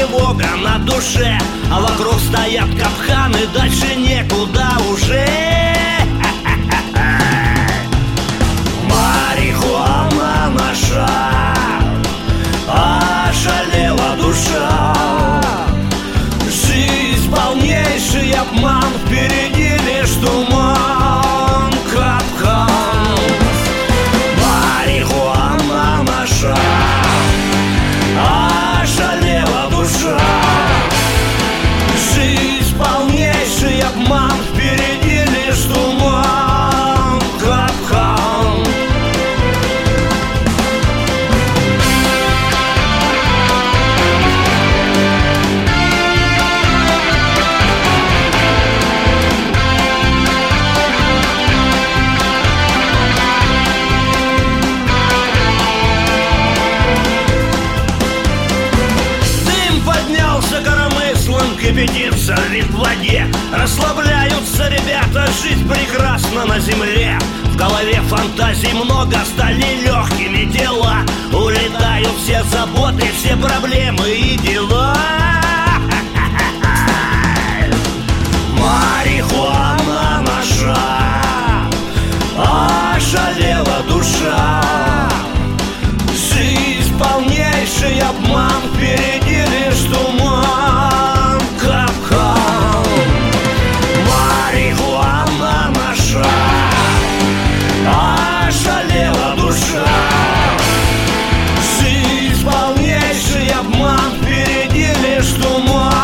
тревога на душе, а вокруг стоят капканы, дальше некуда уже. Марихуана наша, ошалела душа. Жизнь полнейший обман, впереди лишь туман, капкан. Марихуана наша, ошалела душа. Жизнь полнейший обман, впереди лишь туман, капкан. Кипятится лит в воде, расслабляются ребята, жизнь прекрасна на земле. В голове фантазий много, стали легкими дела. Улетают все заботы, все проблемы и дела. Марихуана наша, ошалела душа. Жизнь полнейший обман, впереди лишь туман, капкан. Марихуана наша, ошалела душа. Жизнь полнейший обман, впереди лишь туман.